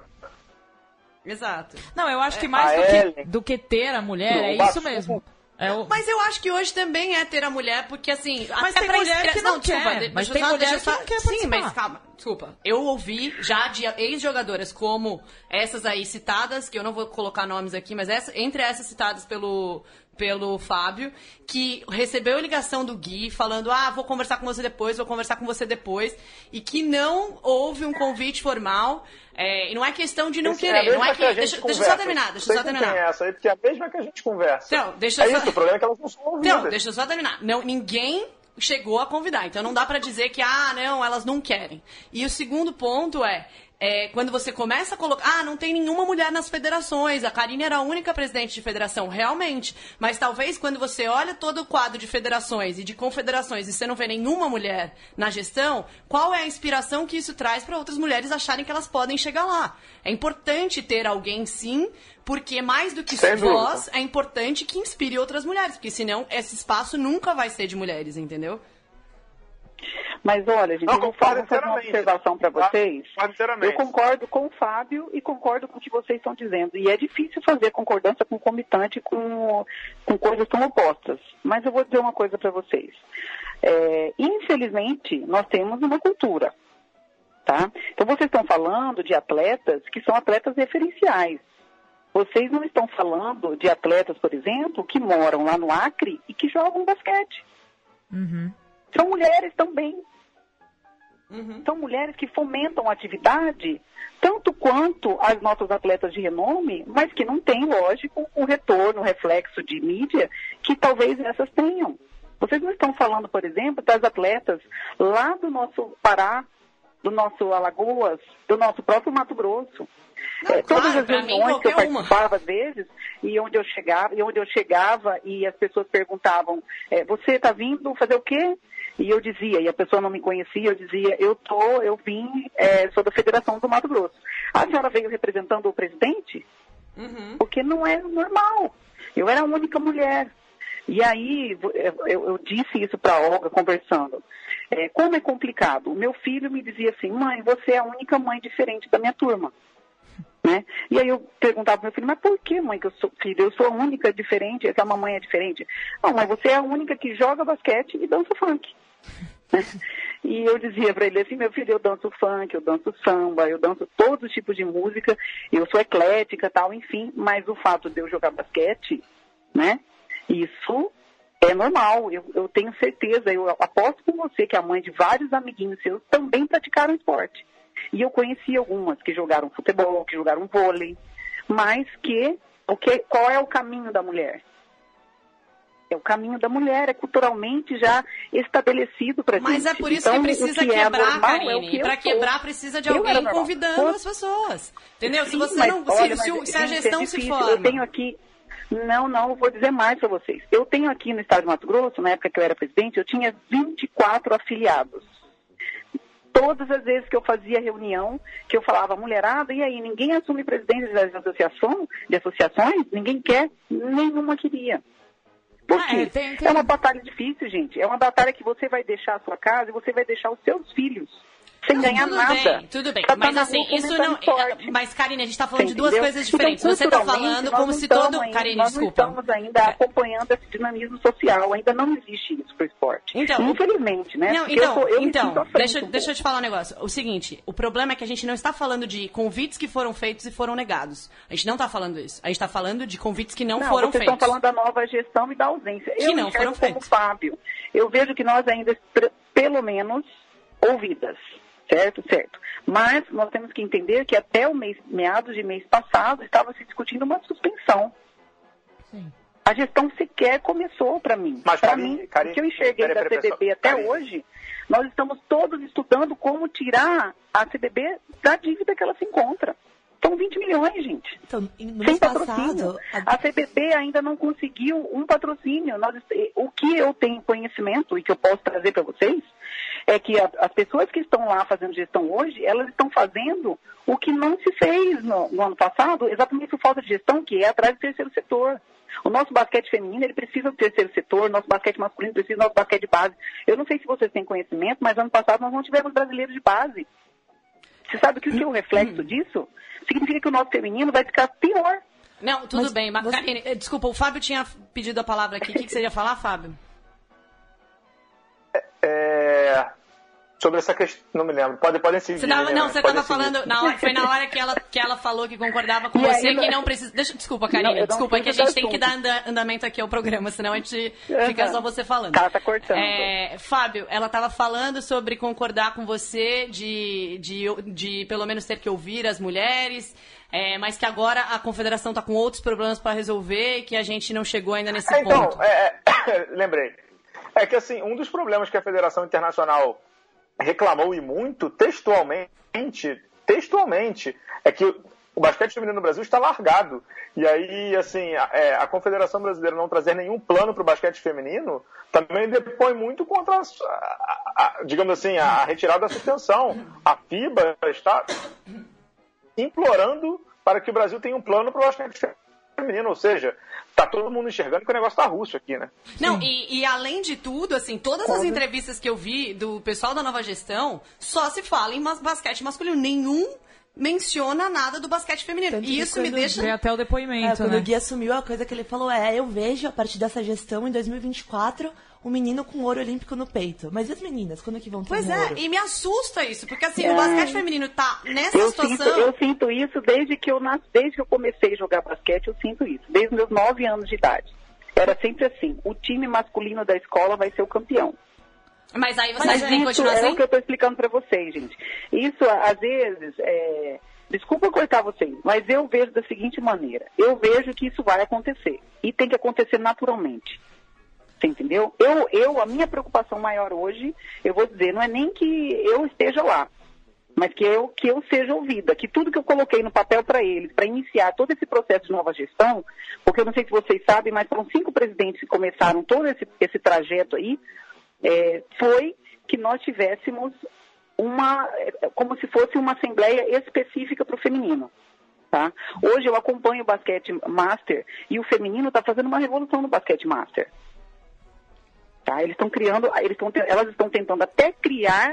Exato. Não, eu acho que mais A do que, Ellen. do que ter a mulher, O é Baçu- isso mesmo. É o... Mas eu acho que hoje também é ter a mulher, porque assim. Mas até tem pra mulher estre- que não desculpa, quer, de- mas deixa tem eu só- mulher deixa eu que só- não quer Sim, participar. mas calma, desculpa. Eu ouvi já de ex-jogadoras como essas aí citadas, que eu não vou colocar nomes aqui, mas essa, entre essas citadas pelo, pelo Fábio, que recebeu ligação do Gui falando, ah, vou conversar com você depois, vou conversar com você depois, e que não houve um convite formal. É, e não é questão de não Esse- é a querer, não mesma é que. a gente Deixa, deixa eu conversa. só terminar, deixa eu Sei só com quem terminar. é essa aí, porque é a mesma que a gente conversa. Então, deixa eu é só- isso, o problema é que elas não são ouvidas. Então, deixa eu só terminar. Não, ninguém chegou a convidar. Então não dá pra dizer que, ah, não, elas não querem. E o segundo ponto é, é quando você começa a colocar, ah, não tem nenhuma mulher nas federações, a Karine era a única presidente de federação, realmente. Mas talvez quando você olha todo o quadro de federações e de confederações e você não vê nenhuma mulher na gestão, qual é a inspiração que isso traz para outras mulheres acharem que elas podem chegar lá? É importante ter alguém, sim, porque mais do que Sem voz, dúvida. é importante que inspire outras mulheres, porque senão esse espaço nunca vai ser de mulheres, entendeu? Mas olha, gente, Não, eu vou concordo fa- fazer uma inteiramente. observação para Tá? vocês. Concordo inteiramente. Eu concordo com o Fábio e concordo com o que vocês estão dizendo. E é difícil fazer concordância concomitante com, com coisas tão opostas. Mas eu vou dizer uma coisa para vocês. É, infelizmente, nós temos uma cultura. Tá? Então, vocês estão falando de atletas que são atletas referenciais. Vocês não estão falando de atletas, por exemplo, que moram lá no Acre e que jogam basquete. Uhum. São mulheres também. Uhum. São mulheres que fomentam a atividade, tanto quanto as nossas atletas de renome, mas que não têm, lógico, o retorno, o reflexo de mídia que talvez essas tenham. Vocês não estão falando, por exemplo, das atletas lá do nosso Pará, do nosso Alagoas, do nosso próprio Mato Grosso. Não, É, todas claro, as pra mim, reuniões que eu qualquer uma. participava às vezes, e onde eu chegava, e onde eu chegava e as pessoas perguntavam, é, você está vindo fazer o quê? E eu dizia, e a pessoa não me conhecia, eu dizia, eu tô, eu vim, é, sou da Federação do Mato Grosso. A senhora veio representando o presidente? Uhum. Porque não é normal. Eu era a única mulher. E aí, eu, eu disse isso para a Olga conversando. É, como é complicado. O meu filho me dizia assim, mãe, você é a única mãe diferente da minha turma. Né? E aí eu perguntava pro meu filho, mas por que, mãe, que eu sou filho? Eu sou a única diferente, essa mamãe é diferente. Não, mas você é a única que joga basquete e dança funk. Né? E eu dizia para ele assim, meu filho, eu danço funk, eu danço samba, eu danço todos os tipos de música, eu sou eclética, tal, enfim, mas o fato de eu jogar basquete, né, isso é normal, eu, eu tenho certeza, eu aposto com você que a mãe de vários amiguinhos seus também praticaram esporte. E eu conheci algumas que jogaram futebol, que jogaram vôlei, mas que, o que qual é o caminho da mulher? É o caminho da mulher, é culturalmente já estabelecido para gente. Mas é por isso então, que precisa que quebrar, é normal, Karine. é o que Para quebrar precisa de alguém convidando as pessoas. Entendeu? Sim, se você mas, não, olha, se, mas, se a gente, gestão é se forma... Eu tenho aqui... Não, não, eu vou dizer mais para vocês. Eu tenho aqui no estado de Mato Grosso, na época que eu era presidente, eu tinha vinte e quatro afiliados. Todas as vezes que eu fazia reunião, que eu falava, mulherada, e aí, ninguém assume presidente de associação, de associações? Ninguém quer? Nenhuma queria. Por quê? Ah, é, tem, tem... é uma batalha difícil, gente. É uma batalha que você vai deixar a sua casa e você vai deixar os seus filhos sem não, ganhar tudo nada. Bem, tudo bem, pra mas tá assim, rua, isso não... Sorte. Mas, Karine, a gente tá falando Você de duas entendeu? coisas diferentes. Então, você tá falando como se todo... Ainda, Karine, nós desculpa. Nós não estamos ainda acompanhando esse dinamismo social. Ainda não existe isso pro esporte. Então, infelizmente, né? Não, Porque então, eu sou, eu então deixa, um deixa eu te falar um negócio. O seguinte, o problema é que a gente não está falando de convites que foram feitos e foram negados. A gente não está falando isso. A gente está falando de convites que não, não foram vocês feitos. estão falando da nova gestão e da ausência. Que eu não foram como feitos. Fábio. Eu vejo que nós ainda, pelo menos, ouvidas. Certo? Certo. Mas nós temos que entender que até o mês, meados de mês passado, estava se discutindo uma suspensão. Sim. A gestão sequer começou para mim. Mas, para Karine, mim, Karine, o que eu enxerguei pera, da pera, C B B até Karine. hoje, nós estamos todos estudando como tirar a C B B da dívida que ela se encontra. São vinte milhões, gente. Então, no Sem mês patrocínio. passado, A C B B ainda não conseguiu um patrocínio. Nós, o que eu tenho conhecimento e que eu posso trazer para vocês é que a, as pessoas que estão lá fazendo gestão hoje, elas estão fazendo o que não se fez no, no ano passado, exatamente por falta de gestão, que é atrás do terceiro setor. O nosso basquete feminino, ele precisa do terceiro setor, nosso basquete masculino precisa do nosso basquete de base. Eu não sei se vocês têm conhecimento, mas ano passado nós não tivemos brasileiros de base. Você sabe que o que é o reflexo disso? Significa que o nosso feminino vai ficar pior. Não, tudo Mas bem. Mas, você... Karine, desculpa, o Fábio tinha pedido a palavra aqui. O que, que você ia falar, Fábio? É... Sobre essa questão, não me lembro. Pode, podem seguir. Você tava, não, você podem estava seguir. falando. Na hora, foi na hora que ela, que ela falou que concordava com E você, aí, que não- não precisa. Deixa, desculpa, Karine, Não, eu não desculpa, é que a fui gente tem que assunto. dar anda- andamento aqui ao programa, senão a gente Uhum. fica só você falando. Tá, tá cortando. É, Fábio, ela estava falando sobre concordar com você de, de, de pelo menos ter que ouvir as mulheres. É, mas que agora a confederação está com outros problemas para resolver e que a gente não chegou ainda nesse É, então, ponto. é, é, lembrei. É que assim, um dos problemas que a Federação Internacional reclamou e muito, textualmente, textualmente, é que o basquete feminino no Brasil está largado. E aí, assim, a, é, a Confederação Brasileira não trazer nenhum plano para o basquete feminino também depõe muito contra, a, a, a, digamos assim, a, a retirada da suspensão. A FIBA está implorando para que o Brasil tenha um plano para o basquete feminino, ou seja, tá todo mundo enxergando que o negócio tá russo aqui, né? Não, e, e além de tudo, assim, todas as Óbvio. entrevistas que eu vi do pessoal da nova gestão só se fala em mas- basquete masculino. Nenhum menciona nada do basquete feminino. Tanto E que isso me quando deixa. Vê até o É, depoimento, quando né? o Gui assumiu, a coisa que ele falou é: eu vejo, a partir dessa gestão, em dois mil e vinte e quatro, um menino com ouro olímpico no peito. Mas e as meninas? Quando que vão ter Pois um é, ouro? e me assusta isso, porque assim, É. o basquete feminino tá nessa Eu situação. sinto, eu sinto isso desde que eu nasci, desde que eu comecei a jogar basquete, eu sinto isso. Desde os meus nove anos de idade. Era sempre assim, o time masculino da escola vai ser o campeão. Mas aí você Mas tem que isso continuar é assim? o que eu estou explicando para vocês, gente. Isso, às vezes, é... desculpa cortar vocês, mas eu vejo da seguinte maneira. Eu vejo que isso vai acontecer. E tem que acontecer naturalmente. Você entendeu? Eu, eu, a minha preocupação maior hoje, eu vou dizer, não é nem que eu esteja lá, mas que eu, que eu seja ouvida, que tudo que eu coloquei no papel para eles, para iniciar todo esse processo de nova gestão, porque eu não sei se vocês sabem, mas foram cinco presidentes que começaram todo esse, esse trajeto aí, é, foi que nós tivéssemos uma, como se fosse uma assembleia específica para o feminino. Tá? Hoje eu acompanho o basquete master e o feminino está fazendo uma revolução no basquete master. Tá? Eles estão criando, eles estão, elas estão tentando até criar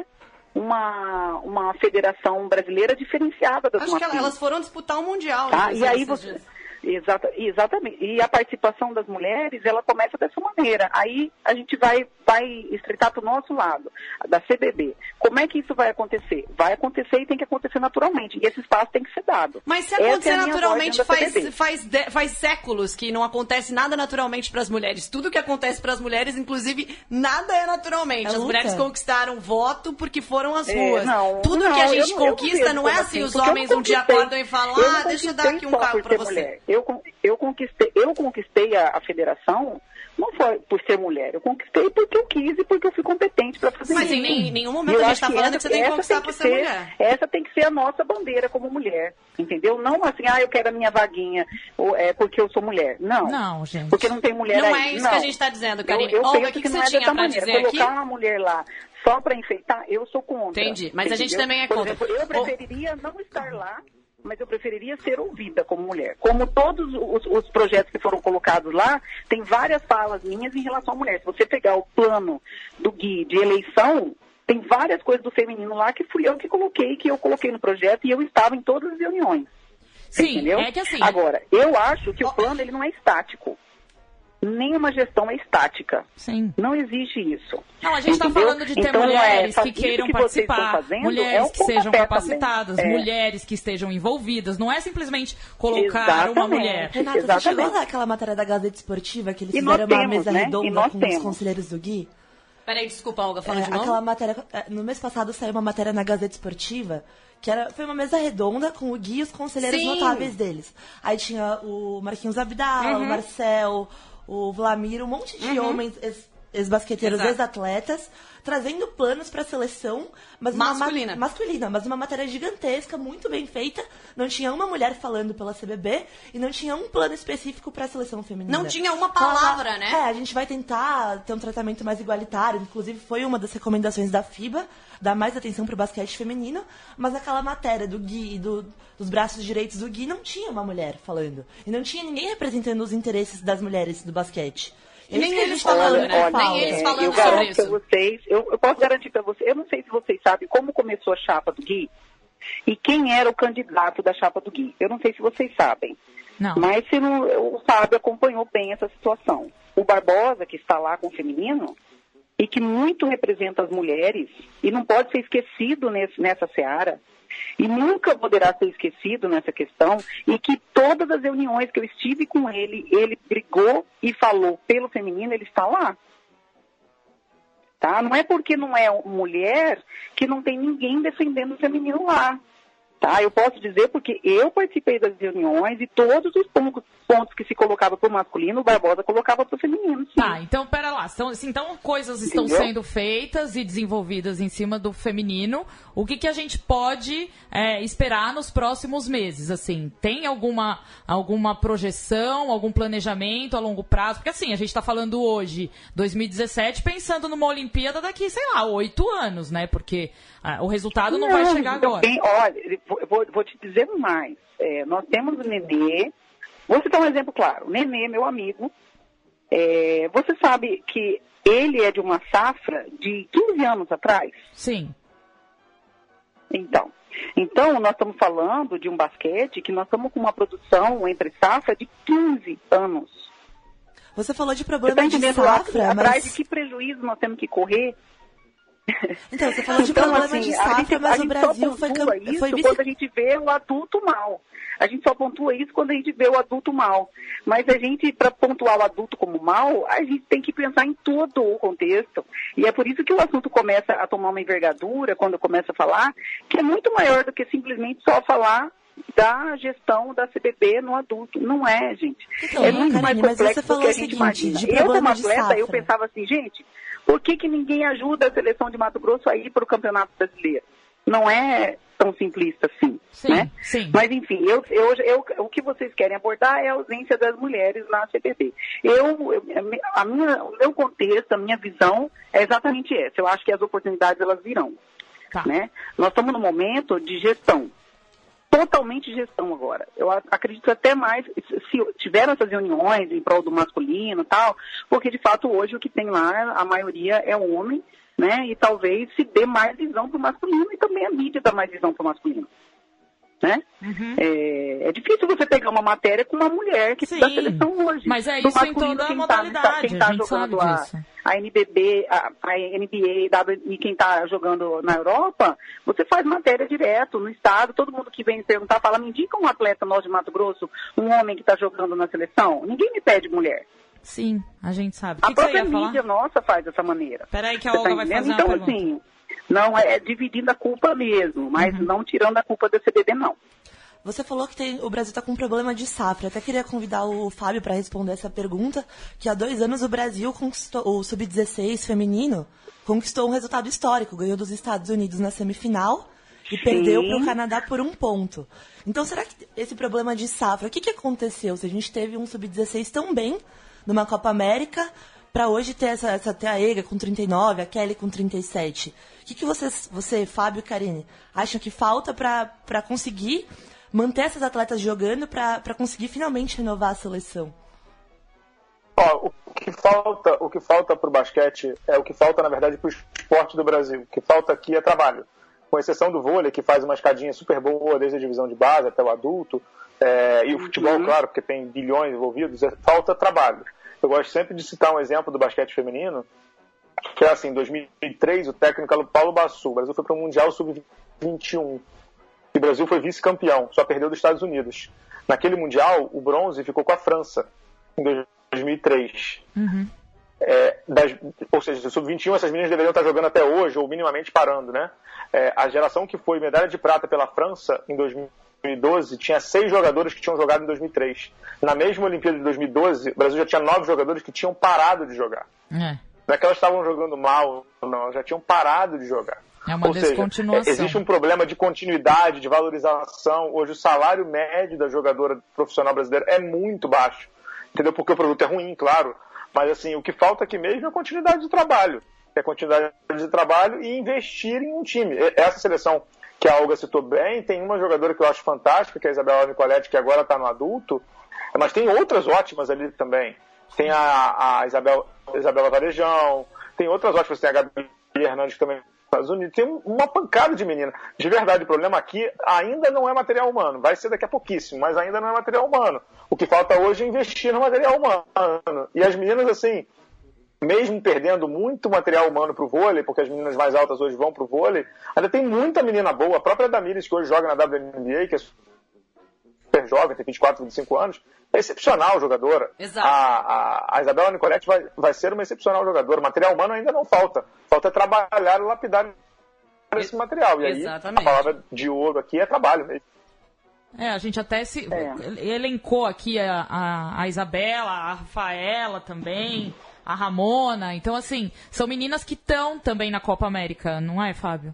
uma, uma federação brasileira diferenciada das Acho que masculinas. elas foram disputar o Mundial. Tá? E aí esses você... dias. Exata, exatamente. E a participação das mulheres, ela começa dessa maneira. Aí a gente vai, vai estreitar para o nosso lado, da C B B. Como é que isso vai acontecer? Vai acontecer e tem que acontecer naturalmente. E esse espaço tem que ser dado. Mas se Essa acontecer é a minha naturalmente, voz dentro da faz, C B B. faz, de- faz séculos que não acontece nada naturalmente para as mulheres. Tudo que acontece para as mulheres, inclusive, nada é naturalmente. É as luta. mulheres conquistaram voto porque foram às É, ruas. não, Tudo não, que a eu gente não- eu não conquista vejo não é como assim, assim, os porque eu homens não um dia conquistei. acordam e falam, Eu não ah, deixa eu dar conquistei aqui um só carro por para ser você. mulher. Eu, con- eu conquistei, eu conquistei a, a federação, não foi por ser mulher, eu conquistei porque eu quis e porque eu fui competente para fazer Mas isso. em nem- nenhum E momento eu a gente acho está falando que essa- você tem que essa conquistar para que ser mulher. Essa tem que ser a nossa bandeira como mulher, entendeu? Não assim, ah, eu quero a minha vaguinha ou, é, porque eu sou mulher. Não. Não, gente. Porque não tem mulher Não aí. é isso que a gente está dizendo, Karine. Eu, eu Olga, penso o que, que que não você é tinha dessa para maneira. dizer aqui? Colocar uma mulher lá só para enfeitar, eu sou contra. Entendi, mas a gente entendeu? também é Por contra. exemplo, eu preferiria não estar lá, mas eu preferiria ser ouvida como mulher. Como todos os, os projetos que foram colocados lá, tem várias falas minhas em relação à mulher. Se você pegar o plano do Gui de eleição, tem várias coisas do feminino lá que fui eu que coloquei, que eu coloquei no projeto e eu estava em todas as reuniões. Sim, entendeu? é que assim... Agora, eu acho que o plano ele não é estático. Nenhuma gestão é estática. Sim. Não existe isso. Não, a gente está Entendeu? falando de ter Então, mulheres é, que isso queiram que vocês estão participar, fazendo mulheres é um que sejam pontapé capacitadas, também. É. mulheres que estejam envolvidas. Não é simplesmente colocar Exatamente. uma mulher. Renata, você Exatamente. chegou a ler aquela matéria da Gazeta Esportiva que eles E nós fizeram uma temos, mesa né? E redonda nós com os temos. conselheiros do Gui? Peraí, desculpa, Olga, fala É, de novo. aquela matéria, é, no mês passado saiu uma matéria na Gazeta Esportiva, que era, foi uma mesa redonda com o Gui e os conselheiros Sim. notáveis deles. Aí tinha o Marquinhos Abdala, Uhum. o Marcel, o Vlamir, um monte de homens ex- ex-basqueteiros, Exato. ex-atletas, trazendo planos para a seleção, mas uma ma- Masculina. masculina, mas uma matéria gigantesca, muito bem feita. Não tinha uma mulher falando pela C B B e não tinha um plano específico para a seleção feminina. Não tinha uma palavra, né? É, a gente vai tentar ter um tratamento mais igualitário. Inclusive, foi uma das recomendações da FIBA, dar mais atenção pro basquete feminino. Mas aquela matéria do Gui, do, dos braços direitos do Gui, não tinha uma mulher falando. E não tinha ninguém representando os interesses das mulheres do basquete. E nem Isso que a eles gente tá falando, falando, né? é falta. Nem eles É, falando eu sobre garanto isso. pra vocês, eu, eu posso garantir para vocês, eu não sei se vocês sabem como começou a chapa do Gui e quem era o candidato da chapa do Gui. Eu não sei se vocês sabem, Não. mas se não, o Fábio acompanhou bem essa situação. O Barbosa, que está lá com o feminino, e que muito representa as mulheres, e não pode ser esquecido nesse, nessa seara, e nunca poderá ser esquecido nessa questão, e que todas as reuniões que eu estive com ele, ele brigou e falou pelo feminino, ele está lá. Tá? Não é porque não é mulher que não tem ninguém defendendo o feminino lá. Tá? Eu posso dizer porque eu participei das reuniões e todos os pontos, pontos que se colocava para o masculino, o Barbosa colocava para o feminino. Sim. Tá, então pera lá. Então, assim, então coisas estão Entendeu? sendo feitas e desenvolvidas em cima do feminino. O que, que a gente pode é, esperar nos próximos meses? Assim, tem alguma, alguma projeção, algum planejamento a longo prazo? Porque assim, a gente está falando hoje, dois mil e dezessete, pensando numa Olimpíada daqui, sei lá, oito anos, né? Porque ah, o resultado não, vai chegar então, agora. Tem, olha, eu vou, vou te dizer mais. É, nós temos o Nenê. Vou citar um exemplo claro. O Nenê, meu amigo, é, você sabe que ele é de uma safra de quinze anos atrás? Sim. Então, então, nós estamos falando de um basquete que nós estamos com uma produção entre safra de quinze anos. Você falou de Você está problema de entendendo lá safra, atrás de mas... que prejuízo nós temos que correr? Então, você falou de Então, problema assim, de a safra, gente, a mas o gente Brasil só foi, pontua cam- isso foi vice... quando a gente vê o adulto mal. A gente só pontua isso quando a gente vê o adulto mal. Mas a gente, para pontuar o adulto como mal, a gente tem que pensar em todo o contexto. E é por isso que o assunto começa a tomar uma envergadura, quando começa a falar, que é muito maior do que simplesmente só falar da gestão da C B B no adulto. Não é, gente. Então, é muito Karine, mais mas complexo você falou do que a o gente seguinte, imagina. de Eu, como problema de atleta, eu safra. pensava assim, gente, por que, que ninguém ajuda a seleção de Mato Grosso a ir para o Campeonato Brasileiro? Não é tão simplista assim, Sim, né? sim. Mas, enfim, eu, eu, eu, o que vocês querem abordar é a ausência das mulheres na C B B. Eu, eu, a minha, o meu contexto, a minha visão é exatamente essa. Eu acho que as oportunidades, elas virão. Tá. Né? Nós estamos no momento de gestão. Totalmente gestão agora. Eu a- acredito até mais, se tiveram essas reuniões em prol do masculino e tal, porque de fato hoje o que tem lá, a maioria é homem, né? E talvez se dê mais visão para o masculino e também a mídia dá mais visão para o masculino. Né? Uhum. É, é difícil você pegar uma matéria com uma mulher que está na seleção hoje. Mas é Do isso em masculino, toda a quem modalidade, tá, quem tá a gente jogando sabe a, disso. a N B B, a, a N B A e quem está jogando na Europa, você faz matéria direto no estado, todo mundo que vem perguntar fala, me indica um atleta nosso de Mato Grosso, um homem que está jogando na seleção. Ninguém me pede mulher. Sim, a gente sabe. A que que própria você ia mídia falar? nossa faz dessa maneira. Peraí que a Você Olga tá vai entendendo? fazer Então, uma pergunta. assim, não é dividindo a culpa mesmo, mas Uhum. não tirando a culpa da C B B, não. Você falou que tem, o Brasil está com um problema de safra. Até queria convidar o Fábio para responder essa pergunta, que há dois anos o Brasil conquistou, o sub dezesseis feminino conquistou um resultado histórico, ganhou dos Estados Unidos na semifinal e Sim. perdeu para o Canadá por um ponto. Então, será que esse problema de safra, o que, que aconteceu? Se a gente teve um sub dezesseis tão bem numa Copa América, para hoje ter essa, essa ter a Ega com trinta e nove, a Kelly com trinta e sete. O que, que vocês, você, Fábio e Karine, acham que falta para conseguir manter essas atletas jogando para conseguir finalmente renovar a seleção? Ó, o que falta, o que falta para o basquete é o que falta, na verdade, para o esporte do Brasil. O que falta aqui é trabalho. Com exceção do vôlei, que faz uma escadinha super boa desde a divisão de base até o adulto, é, e o futebol, Uhum. claro, porque tem bilhões envolvidos, é, falta trabalho. Eu gosto sempre de citar um exemplo do basquete feminino, que é assim, em dois mil e três, o técnico era o Paulo Bassu. O Brasil foi para o Mundial sub vinte e um. E o Brasil foi vice-campeão, só perdeu dos Estados Unidos. Naquele Mundial, o bronze ficou com a França, em dois mil e três. Uhum. É, das, ou seja, sub vinte e um, essas meninas deveriam estar jogando até hoje, ou minimamente parando, né? É, a geração que foi medalha de prata pela França em dois mil e doze tinha seis jogadores que tinham jogado em dois mil e três. Na mesma Olimpíada de dois mil e doze, o Brasil já tinha nove jogadores que tinham parado de jogar. É. Não é que elas estavam jogando mal, não, elas já tinham parado de jogar. É uma Ou seja, descontinuação. existe um problema de continuidade, de valorização. Hoje o salário médio da jogadora profissional brasileira é muito baixo. Entendeu? Porque o produto é ruim, claro. Mas assim, o que falta aqui mesmo é continuidade de trabalho. É continuidade de trabalho e investir em um time. Essa seleção que a Olga citou bem, tem uma jogadora que eu acho fantástica, que é a Isabela Nicoletti, que agora está no adulto, mas tem outras ótimas ali também. Tem a, a Isabel, Isabela Varejão, tem outras ótimas, tem a Gabi Hernandes também nos Estados Unidos, tem uma pancada de menina. De verdade, o problema aqui ainda não é material humano, vai ser daqui a pouquíssimo, mas ainda não é material humano. O que falta hoje é investir no material humano. E as meninas, assim, mesmo perdendo muito material humano para o vôlei, porque as meninas mais altas hoje vão para o vôlei, ainda tem muita menina boa. A própria Damires, que hoje joga na W N B A, que é super jovem, tem vinte e quatro, vinte e cinco anos, é excepcional jogadora. Exato. A, a, a Isabela Nicoletti vai, vai ser uma excepcional jogadora. Material humano ainda não falta. Falta trabalhar e lapidar esse material. E aí, Exatamente. a palavra de ouro aqui é trabalho mesmo. É, a gente até se É. elencou aqui a, a, a Isabela, a Rafaela também, a Ramona. Então, assim, são meninas que estão também na Copa América, não é, Fábio?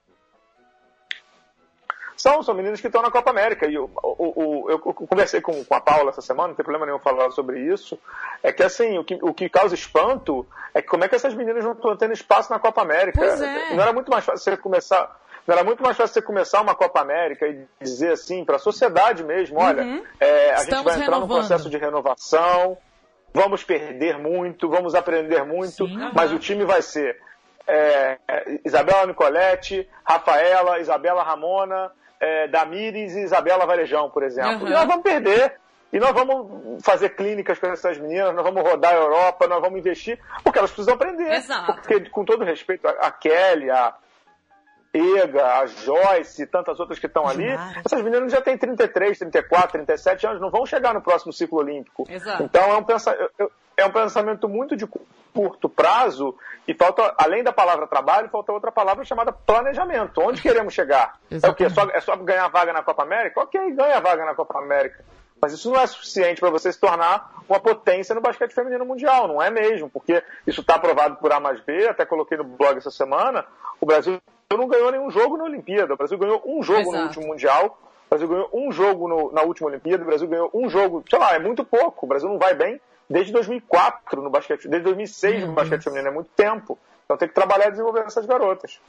São, são meninos que estão na Copa América. E o, o, o, eu conversei com, com a Paula essa semana, não tem problema nenhum falar sobre isso. É que, assim, o que, o que causa espanto é que como é que essas meninas não estão tendo espaço na Copa América. Pois é. Não era muito mais fácil você começar... Não era muito mais fácil você começar uma Copa América e dizer assim, para a sociedade mesmo, olha, Uhum. é, a Estamos gente vai entrar num renovando. processo de renovação, vamos perder muito, vamos aprender muito, Sim, mas aham. o time vai ser é, é, Isabela Nicoletti, Rafaela, Isabela Ramona, é, Damires e Isabela Varejão, por exemplo. Uhum. E nós vamos perder. E nós vamos fazer clínicas com essas meninas, nós vamos rodar a Europa, nós vamos investir, porque elas precisam aprender. Exato. Porque, com todo respeito, a, a Kelly, a Ega, a Joyce e tantas outras que estão ali, Gilmara. essas meninas já têm trinta e três, trinta e quatro, trinta e sete anos, não vão chegar no próximo ciclo olímpico. Exato. Então é um, pensa... é um pensamento muito de curto prazo e falta, além da palavra trabalho, falta outra palavra chamada planejamento. Onde queremos chegar? É o quê? É só, é só ganhar vaga na Copa América? Ok, ganha vaga na Copa América. Mas isso não é suficiente para você se tornar uma potência no basquete feminino mundial, não é mesmo, porque isso está aprovado por A mais B, até coloquei no blog essa semana, o Brasil não ganhou nenhum jogo na Olimpíada, o Brasil ganhou um jogo Exato. no último Mundial, o Brasil ganhou um jogo no, na última Olimpíada, o Brasil ganhou um jogo, sei lá, é muito pouco, o Brasil não vai bem desde dois mil e quatro no basquete, desde dois mil e seis no basquete feminino, é muito tempo, então tem que trabalhar e desenvolver essas garotas.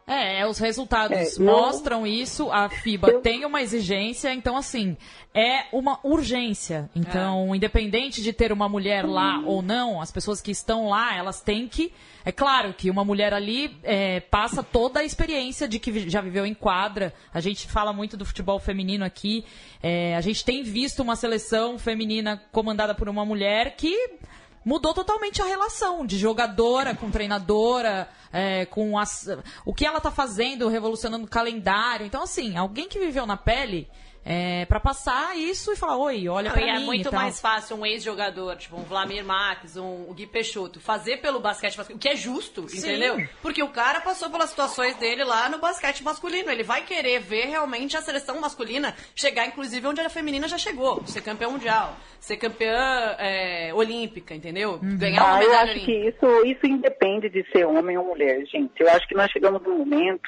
É, os resultados É, eu- mostram isso, a FIBA eu- tem uma exigência, então assim, é uma urgência. Então, independente de ter uma mulher lá ou não, as pessoas que estão lá, elas têm que... É claro que uma mulher ali é, passa toda a experiência de que vi- já viveu em quadra. A gente fala muito do futebol feminino aqui. É, a gente tem visto uma seleção feminina comandada por uma mulher que... mudou totalmente a relação de jogadora com treinadora, é, com as, o que ela tá fazendo, revolucionando o calendário. Então, assim, alguém que viveu na pele, é, para passar isso e falar, oi, olha Não, pra e mim é muito e tal. mais fácil um ex-jogador, tipo um Vladimir Marques, um o Gui Peixoto, fazer pelo basquete masculino, o que é justo, Sim. entendeu? Porque o cara passou pelas situações dele lá no basquete masculino. Ele vai querer ver realmente a seleção masculina chegar, inclusive, onde a feminina já chegou. Ser campeã mundial, ser campeã é, olímpica, entendeu? Ganhar uma Ah, eu medalha acho que olímpica. isso, isso independe de ser homem ou mulher, gente. Eu acho que nós chegamos num momento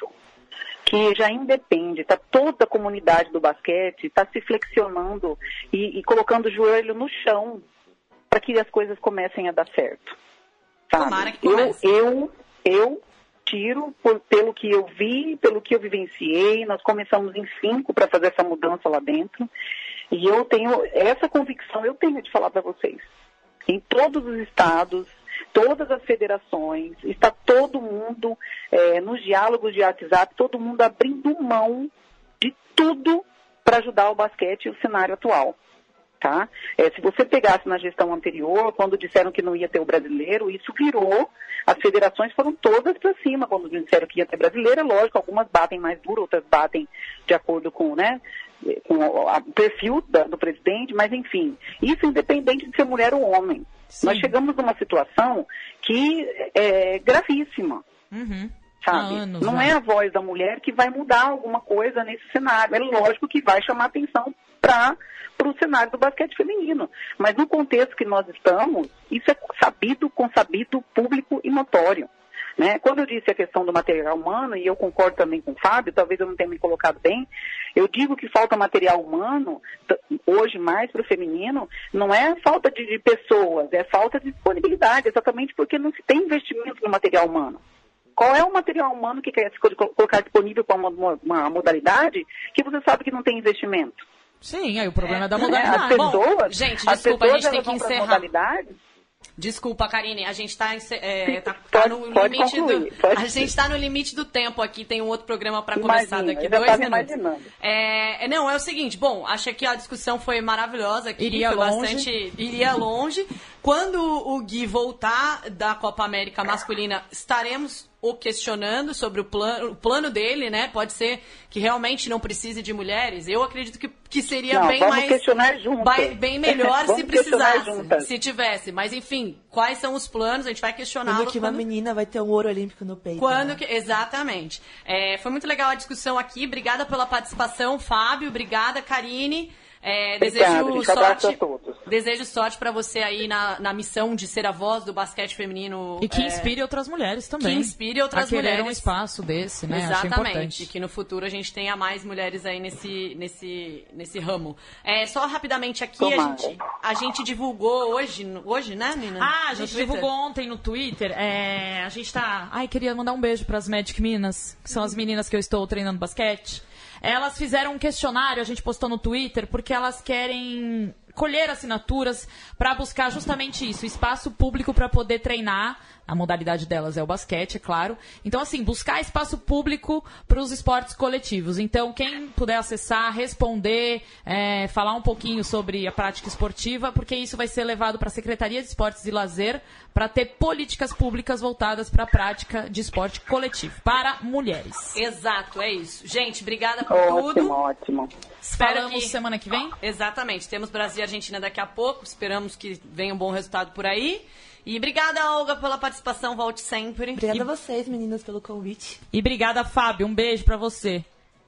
que já independe, tá toda a comunidade do basquete está se flexionando e, e colocando o joelho no chão para que as coisas comecem a dar certo. Sabe? Tomara que eu, comece. eu, eu tiro por, pelo que eu vi, pelo que eu vivenciei. Nós começamos em cinco para fazer essa mudança lá dentro. E eu tenho essa convicção, eu tenho de falar para vocês. Em todos os estados, todas as federações, está todo mundo, é, nos diálogos de WhatsApp, todo mundo abrindo mão de tudo para ajudar o basquete e o cenário atual. Tá? É, se você pegasse na gestão anterior, quando disseram que não ia ter o brasileiro, isso virou, as federações foram todas para cima quando disseram que ia ter brasileiro. É lógico, algumas batem mais duro, outras batem de acordo com, né, com o a- o perfil da- do presidente, mas enfim, isso independente de ser mulher ou homem. Sim. Nós chegamos numa situação que é gravíssima. Uhum. Sabe? Há anos, não né? é a voz da mulher que vai mudar alguma coisa nesse cenário. É lógico que vai chamar atenção para o cenário do basquete feminino. Mas no contexto que nós estamos, isso é sabido, consabido, público e notório. Né? Quando eu disse a questão do material humano, e eu concordo também com o Fábio, talvez eu não tenha me colocado bem, eu digo que falta material humano, t- hoje mais para o feminino, não é falta de, de pessoas, é falta de disponibilidade, exatamente porque não se tem investimento no material humano. Qual é o material humano que quer se colo- colocar disponível para uma, uma- uma modalidade que você sabe que não tem investimento? Sim, aí o problema é, da As modalidade. Bom, pessoas, gente, as desculpa, a pessoas gente tem elas que vão pras encerrar. modalidades. Desculpa, Karine, a gente está Sim, tá, tá pode- no pode limite concluir, do pode. A gente tá no limite do tempo aqui, tem um outro programa para começar Imagina, daqui eu já dois tava minutos. imaginando. É, é, não, é o seguinte, bom, acho que a discussão foi maravilhosa aqui, Iria foi longe. bastante, iria longe. Quando o Gui voltar da Copa América masculina, estaremos o questionando sobre o plano, o plano dele, né? Pode ser que realmente não precise de mulheres. Eu acredito que, que seria Não, bem vamos mais questionar juntas. bem, bem melhor Vamos se questionar precisasse, juntas. se tivesse. Mas enfim, quais são os planos? A gente vai questioná-lo Quando que uma quando- menina vai ter um ouro olímpico no peito. quando né? que... Exatamente. É, foi muito legal a discussão aqui. Obrigada pela participação, Fábio. Obrigada, Karine. É, Obrigada, desejo gente. Abraço sorte. a todos. Desejo sorte para você aí na, na missão de ser a voz do basquete feminino. E que é, inspire outras mulheres também. que inspire outras a querer mulheres. um espaço desse, né? Acho Exatamente, importante. que no futuro a gente tenha mais mulheres aí nesse, nesse, nesse ramo. É, só rapidamente aqui, a Tomara. gente, a gente divulgou hoje, hoje, né, Nina? Ah, a No gente Twitter. divulgou ontem no Twitter. É, a gente tá. Ai, queria mandar um beijo pras Magic Minas, que são as meninas que eu estou treinando basquete. Elas fizeram um questionário, a gente postou no Twitter, porque elas querem colher assinaturas para buscar justamente isso, espaço público para poder treinar. A modalidade delas é o basquete, é claro. Então, assim, buscar espaço público para os esportes coletivos. Então, quem puder acessar, responder, é, falar um pouquinho sobre a prática esportiva, porque isso vai ser levado para a Secretaria de Esportes e Lazer para ter políticas públicas voltadas para a prática de esporte coletivo, para mulheres. Exato, é isso. Gente, obrigada por Ótimo, tudo. ótimo. Espero Falamos que... semana que vem? Exatamente. Temos Brasil e Argentina daqui a pouco. Esperamos que venha um bom resultado por aí. E obrigada, Olga, pela participação. Volte sempre. Obrigada a vocês, meninas, pelo convite. E obrigada, Fábio. Um beijo para você.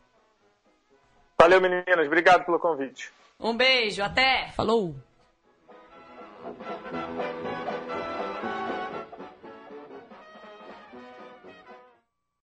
Valeu, meninas. Obrigado pelo convite. Um beijo. Até! Falou!